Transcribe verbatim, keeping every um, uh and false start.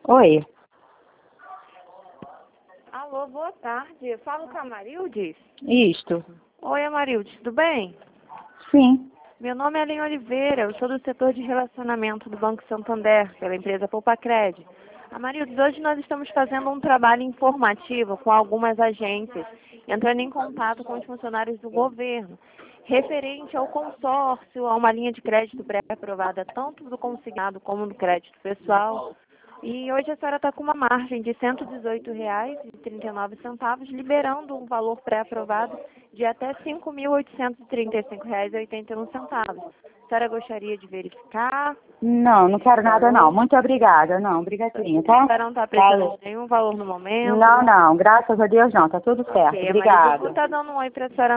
Oi. Alô, boa tarde. Eu falo com a Marildes? Isto. Oi, Amarildes, tudo bem? Sim. Meu nome é Aline Oliveira, eu sou do setor de relacionamento do Banco Santander, pela empresa Poupacred. Amarildes, hoje nós estamos fazendo um trabalho informativo com algumas agências, entrando em contato com os funcionários do governo, referente ao consórcio, a uma linha de crédito pré-aprovada, tanto do consignado como do crédito pessoal. E hoje a senhora está com uma margem de cento e dezoito reais e trinta e nove centavos, liberando um valor pré-aprovado de até cinco mil oitocentos e trinta e cinco reais e oitenta e um centavos. A senhora gostaria de verificar? Não, não quero nada não. Muito obrigada. Não, obrigadinha, A tá? senhora não está precisando Falou. de nenhum valor no momento? Não, não. Graças a Deus não. Tá tudo certo. Ok, Maria, eu vou Obrigada. estar dando um oi para a senhora